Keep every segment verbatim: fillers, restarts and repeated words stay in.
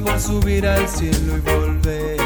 por subir al cielo y volver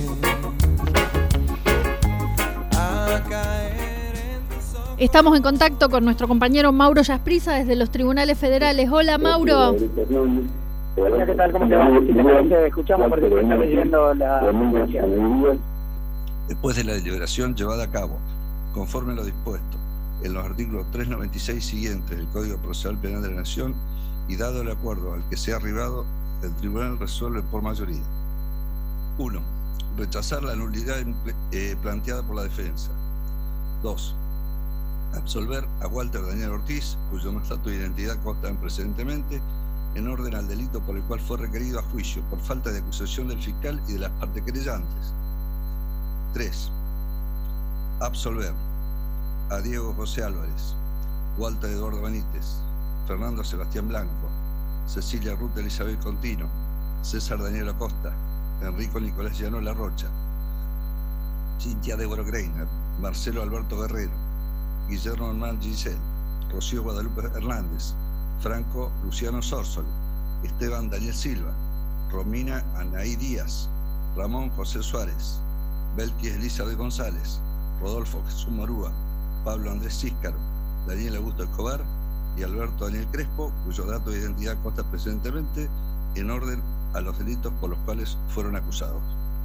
a caer en tus ojos. Estamos en contacto con nuestro compañero Mauro Yasprisa desde los tribunales federales. Hola, Mauro. Hola, ¿qué tal? ¿Cómo te va? Si te parece, escuchamos porque está leyendo la noticia. Después de la deliberación llevada a cabo, conforme a lo dispuesto en los artículos trescientos noventa y seis siguientes del Código Procesal Penal de la Nación y dado el acuerdo al que se ha arribado, el Tribunal resuelve por mayoría. uno. Rechazar la nulidad eh, planteada por la defensa. dos. Absolver a Walter Daniel Ortiz, cuyo estatus de identidad consta precedentemente, en orden al delito por el cual fue requerido a juicio por falta de acusación del fiscal y de las partes querellantes. tres. Absolver a Diego José Álvarez, Walter Eduardo Benítez, Fernando Sebastián Blanco, Cecilia Ruth Elizabeth Contino, César Daniel Acosta, Enrico Nicolás Llano La Rocha, Cintia Débora Greiner, Marcelo Alberto Guerrero, Guillermo Hernán Giselle, Rocío Guadalupe Hernández, Franco Luciano Sórsoli, Esteban Daniel Silva, Romina Anaí Díaz, Ramón José Suárez, Belkis Elizabeth González, Rodolfo Jesús Morúa, Pablo Andrés Císcaro, Daniel Augusto Escobar y Alberto Daniel Crespo, cuyo dato de identidad consta precedentemente en orden a los delitos por los cuales fueron acusados.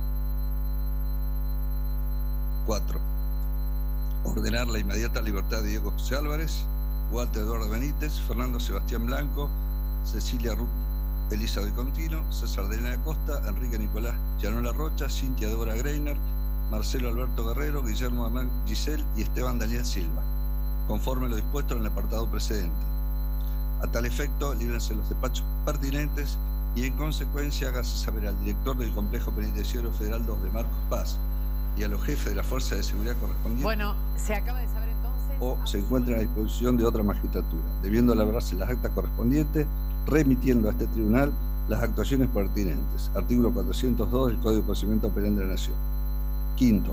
cuatro. Ordenar la inmediata libertad de Diego José Álvarez, Walter Eduardo Benítez, Fernando Sebastián Blanco, Cecilia Ruth Elizabeth Contino, César Daniel Acosta, Enrique Nicolás Llano La Rocha, Cintia Débora Greiner, Marcelo Alberto Guerrero, Guillermo Hernán Giselle y Esteban Daniel Silva, conforme a lo dispuesto en el apartado precedente. A tal efecto, líbrense los despachos pertinentes y en consecuencia hágase saber al director del Complejo Penitenciario Federal dos de Marcos Paz y a los jefes de la Fuerza de Seguridad correspondientes. Bueno, se acaba de saber entonces. O se encuentren a disposición de otra magistratura, debiendo elaborarse las actas correspondientes, remitiendo a este tribunal las actuaciones pertinentes. Artículo cuatrocientos dos del Código de Procedimiento Penal de la Nación. Quinto,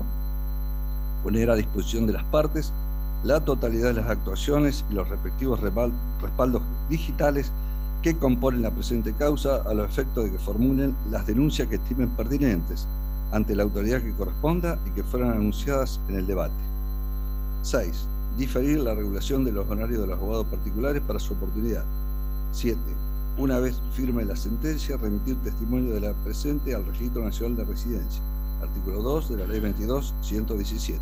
poner a disposición de las partes la totalidad de las actuaciones y los respectivos respaldos digitales que componen la presente causa a los efectos de que formulen las denuncias que estimen pertinentes ante la autoridad que corresponda y que fueran anunciadas en el debate. seis. Diferir la regulación de los honorarios de los abogados particulares para su oportunidad. siete. Una vez firme la sentencia, remitir testimonio de la presente al Registro Nacional de Residencia. Artículo dos de la Ley veintidós ciento diecisiete.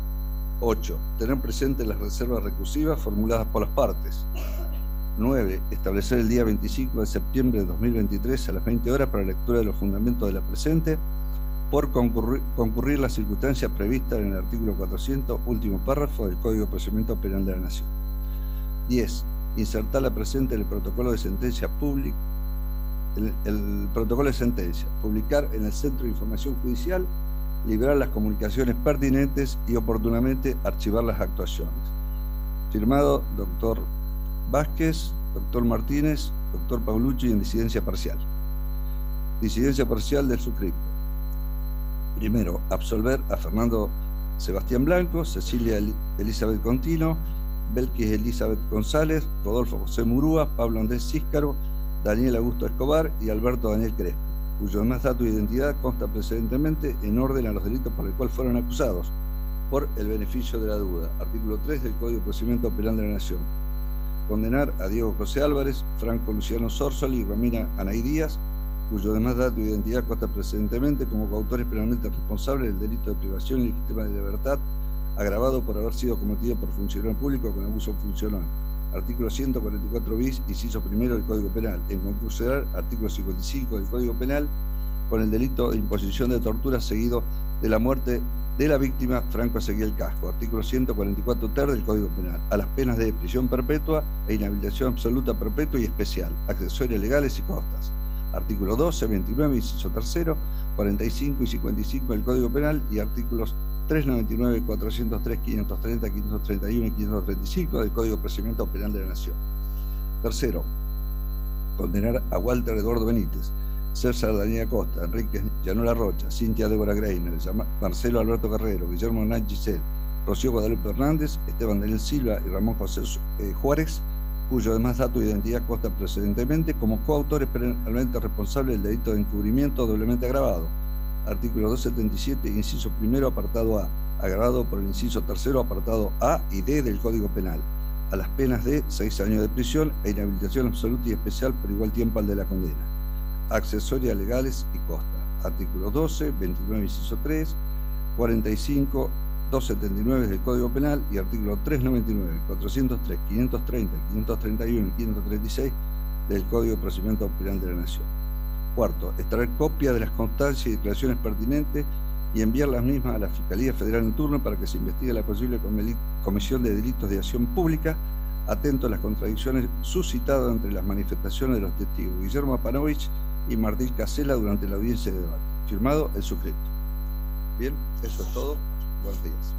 ocho. Tener presentes las reservas recursivas formuladas por las partes. nueve. Establecer el día veinticinco de septiembre de dos mil veintitrés a las veinte horas para la lectura de los fundamentos de la presente, por concurrir, concurrir las circunstancias previstas en el artículo cuatrocientos, último párrafo del Código de Procedimiento Penal de la Nación. diez. Insertar la presente en el protocolo de sentencia pública, el, el protocolo de sentencia, publicar en el Centro de Información Judicial, liberar las comunicaciones pertinentes y oportunamente archivar las actuaciones. Firmado doctor Vázquez, doctor Martínez, doctor Paulucci en disidencia parcial. Disidencia parcial del suscripto. Primero, absolver a Fernando Sebastián Blanco, Cecilia Elizabeth Contino, Belkis Elizabeth González, Rodolfo José Murúa, Pablo Andrés Císcaro, Daniel Augusto Escobar y Alberto Daniel Crespo, cuyo demás dato de identidad consta precedentemente en orden a los delitos por el cual fueron acusados, por el beneficio de la duda. Artículo tres del Código de Procedimiento Penal de la Nación. Condenar a Diego José Álvarez, Franco Luciano Sórsoli y Romina Anaí Díaz, cuyo demás dato de identidad consta precedentemente como coautores penalmente responsables del delito de privación ilegítima de libertad, agravado por haber sido cometido por funcionario público con abuso funcional. Artículo ciento cuarenta y cuatro bis, inciso primero del Código Penal. En concurso, artículo cincuenta y cinco del Código Penal, con el delito de imposición de tortura seguido de la muerte de la víctima Franco Ezequiel Casco. Artículo ciento cuarenta y cuatro ter del Código Penal. A las penas de prisión perpetua e inhabilitación absoluta perpetua y especial, accesorias legales y costas. Artículo doce, veintinueve, inciso tercero, cuarenta y cinco y cincuenta y cinco del Código Penal y artículos trescientos noventa y nueve, cuatrocientos tres, quinientos treinta, quinientos treinta y uno y quinientos treinta y cinco del Código de Procedimiento Penal de la Nación. Tercero, condenar a Walter Eduardo Benítez, César Daniel Acosta, Enrique Llano La Rocha, Cintia Débora Greiner, Marcelo Alberto Guerrero, Guillermo Hernán Giselle, Rocío Guadalupe Hernández, Esteban Daniel Silva y Ramón José eh, Juárez cuyo además dato de identidad consta precedentemente, como coautores penalmente responsables del delito de encubrimiento doblemente agravado. Artículo doscientos setenta y siete, inciso primero, apartado A, agravado por el inciso tercero, apartado A y D del Código Penal, a las penas de seis años de prisión e inhabilitación absoluta y especial por igual tiempo al de la condena. Accesorias legales y costa. Artículo doce, veintinueve, inciso tres, cuarenta y cinco, doscientos setenta y nueve del Código Penal y artículo trescientos noventa y nueve, cuatrocientos tres, quinientos treinta, quinientos treinta y uno y quinientos treinta y seis del Código de Procedimiento Penal de la Nación. Cuarto, extraer copia de las constancias y declaraciones pertinentes y enviar las mismas a la Fiscalía Federal en turno para que se investigue la posible comisión de delitos de acción pública, atento a las contradicciones suscitadas entre las manifestaciones de los testigos Guillermo Apanovich y Martín Casella durante la audiencia de debate. Firmado el suscripto. Bien, eso es todo. Buenos días.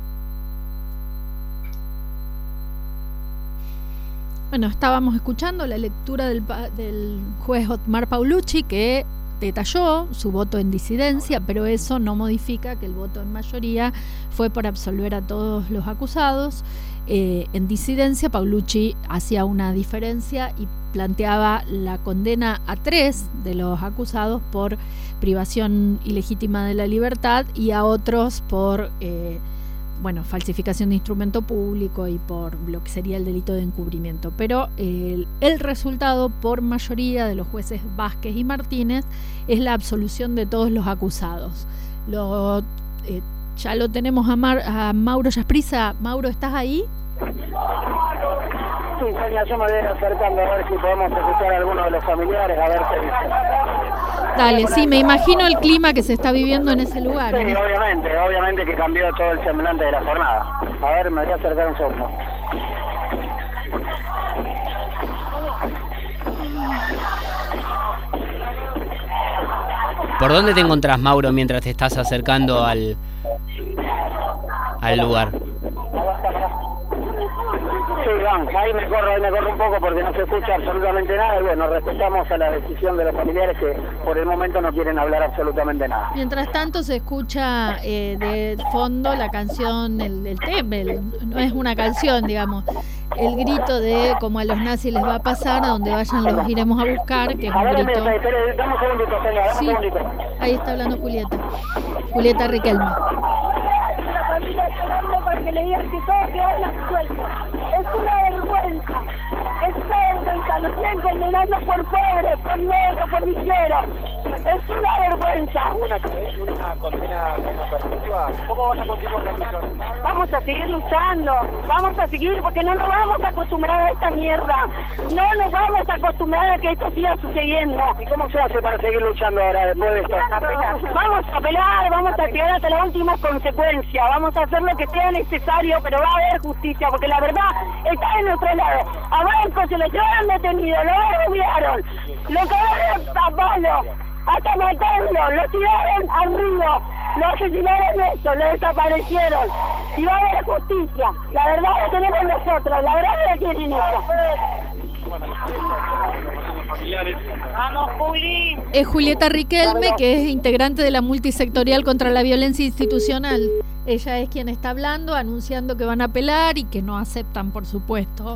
Bueno, estábamos escuchando la lectura del, del juez Otmar Paulucci, que detalló su voto en disidencia, pero eso no modifica que el voto en mayoría fue por absolver a todos los acusados. Eh, en disidencia, Paulucci hacía una diferencia y planteaba la condena a tres de los acusados por privación ilegítima de la libertad y a otros por eh, bueno, falsificación de instrumento público y por lo que sería el delito de encubrimiento. Pero el, el resultado por mayoría de los jueces Vázquez y Martínez es la absolución de todos los acusados. Lo, eh, ya lo tenemos a, Mar, a Mauro Yasprisa. Mauro, ¿estás ahí? Sí, Sonia, yo me voy acercando a ver si podemos escuchar a alguno de los familiares, a ver qué dicen. Dale, sí, me imagino el clima que se está viviendo en ese lugar. Sí, ¿eh? obviamente, obviamente que cambió todo el semblante de la jornada. A ver, me voy a acercar un segundo. ¿Por dónde te encontrás, Mauro, mientras te estás acercando al, al lugar? Sí, van, ahí me corro, ahí me corro un poco porque no se escucha absolutamente nada y bueno, respetamos a la decisión de los familiares que por el momento no quieren hablar absolutamente nada. Mientras tanto se escucha eh, de fondo la canción, el, el tema, el, no es una canción, digamos, el grito de como a los nazis les va a pasar, a donde vayan los iremos a buscar, que es un grito... A ver, espere, dame un segundito, señora, dame sí, un segundito. Ahí está hablando Julieta, Julieta Riquelme. La familia llorando para que le digan que todo quedó en la suelta. Es una vergüenza, es una vergüenza, lo siguen condenando por pobre, por negro, por ligero. Es una vergüenza. Una, una condena perpetua. ¿Cómo vas a continuar la lucha? Vamos a seguir luchando, vamos a seguir porque no nos vamos a acostumbrar a esta mierda. No nos vamos a acostumbrar a que esto siga sucediendo. ¿Y cómo se hace para seguir luchando ahora después de esto? Vamos a pelear, vamos a llegar hasta la última consecuencia, vamos a hacer lo que sea necesario, pero va a haber justicia, porque la verdad está de nuestro lado. A Branco se lo llevaron detenido, lo rodearon, lo cagaron a palo, hasta matarlo, lo tiraron al río, lo asesinaron eso, lo desaparecieron. Y va a haber justicia, la verdad la tenemos nosotros, la verdad la tienen ellos. Vamos, Juli. Es Julieta Riquelme, que es integrante de la multisectorial contra la violencia institucional. Ella es quien está hablando, anunciando que van a apelar y que no aceptan, por supuesto,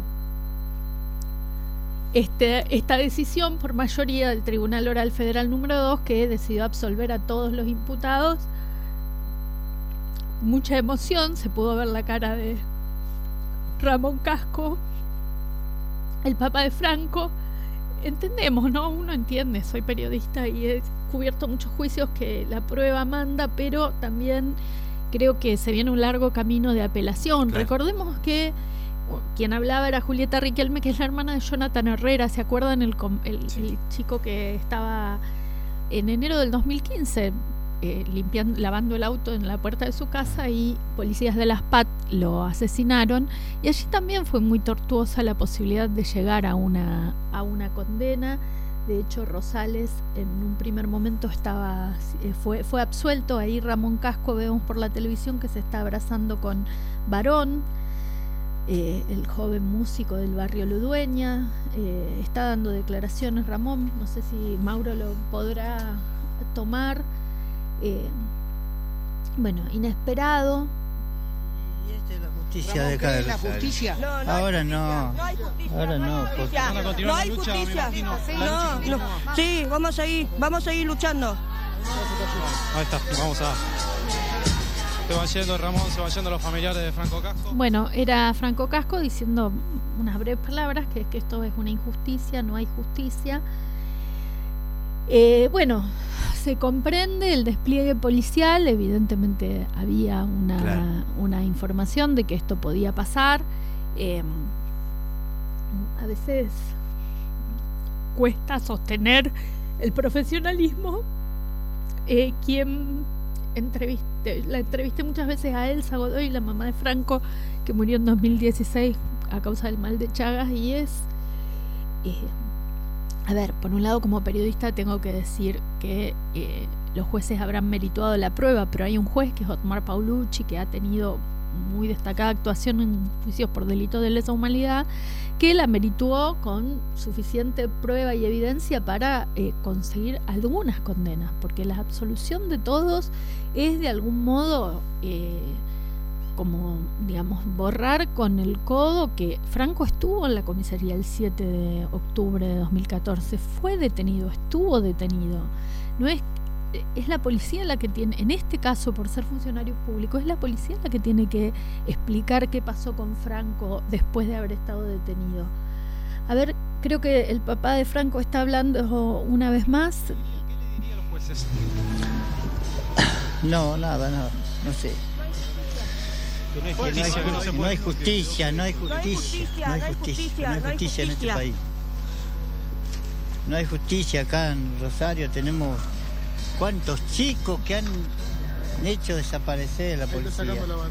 este, esta decisión por mayoría del Tribunal Oral Federal número dos, que decidió absolver a todos los imputados. Mucha emoción, se pudo ver la cara de Ramón Casco, el papá de Franco. Entendemos, ¿no? Uno entiende, soy periodista y he cubierto muchos juicios que la prueba manda, pero también creo que se viene un largo camino de apelación. Claro. Recordemos que quien hablaba era Julieta Riquelme, que es la hermana de Jonathan Herrera. ¿Se acuerdan? El, el, sí. el chico que estaba en enero del dos mil quince eh, limpiando, lavando el auto en la puerta de su casa y policías de las P A T lo asesinaron. Y allí también fue muy tortuosa la posibilidad de llegar a una, a una condena. De hecho, Rosales en un primer momento estaba eh, fue, fue absuelto. Ahí Ramón Casco, vemos por la televisión que se está abrazando con Barón, eh, el joven músico del barrio Ludueña. Eh, está dando declaraciones Ramón, no sé si Mauro lo podrá tomar. Eh, bueno, inesperado. Y es la justicia Ramón, de acá de ¿querés la Rosario. justicia? No, no Ahora hay no. justicia, no hay justicia, Ahora no hay no, justicia. porque- Van a continuar No la hay lucha, me justicia. imagino. No, no. Sí, vamos a seguir, vamos a seguir luchando. Ahí está, vamos a... Se van yendo, Ramón, se van yendo los familiares de Franco Casco. Bueno, era Franco Casco diciendo unas breves palabras, que es que esto es una injusticia, no hay justicia. Eh, bueno, se comprende el despliegue policial, evidentemente había una, Claro. una información de que esto podía pasar. Eh, a veces cuesta sostener el profesionalismo. Eh, quien entrevisté, la entrevisté muchas veces a Elsa Godoy, la mamá de Franco, que murió en dos mil dieciséis a causa del mal de Chagas, y es... Eh, a ver, por un lado, como periodista tengo que decir que eh, los jueces habrán merituado la prueba, pero hay un juez que es Otmar Paulucci, que ha tenido muy destacada actuación en juicios por delitos de lesa humanidad, que la merituó con suficiente prueba y evidencia para eh, conseguir algunas condenas, porque la absolución de todos es de algún modo eh, como, digamos, borrar con el codo que Franco estuvo en la comisaría el siete de octubre de dos mil catorce, fue detenido, estuvo detenido. No es es la policía la que tiene, en este caso por ser funcionario público, es la policía la que tiene que explicar qué pasó con Franco después de haber estado detenido. A ver, creo que el papá de Franco está hablando una vez más. ¿Qué le diría a los jueces? No, nada, nada, no sé. Que no hay No hay, justicia, que no se no puede- hay justicia, no hay justicia, no hay justicia, no hay justicia en este país. No hay justicia acá en Rosario, tenemos cuántos chicos que han hecho desaparecer a la policía.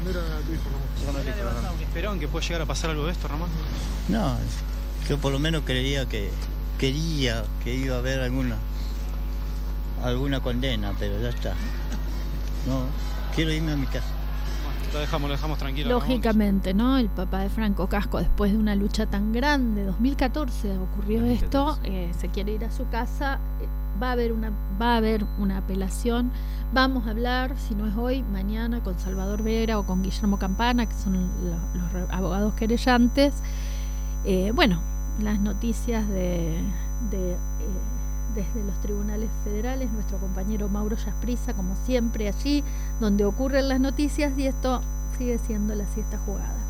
¿Esperaban que pueda llegar a pasar algo de esto, Ramón? No, yo por lo menos creía que quería que iba a haber alguna alguna condena, pero ya está. No, quiero irme a mi casa. Lo dejamos, lo dejamos tranquilo. Ramón. Lógicamente, ¿no? El papá de Franco Casco, después de una lucha tan grande, dos mil catorce ocurrió esto, eh, se quiere ir a su casa, eh, va a haber una va a haber una apelación, vamos a hablar, si no es hoy, mañana con Salvador Vera o con Guillermo Campana, que son los, los abogados querellantes. Eh, bueno, las noticias de, de eh, desde los tribunales federales, nuestro compañero Mauro Yasprisa, como siempre, allí donde ocurren las noticias, y esto sigue siendo la siesta jugada.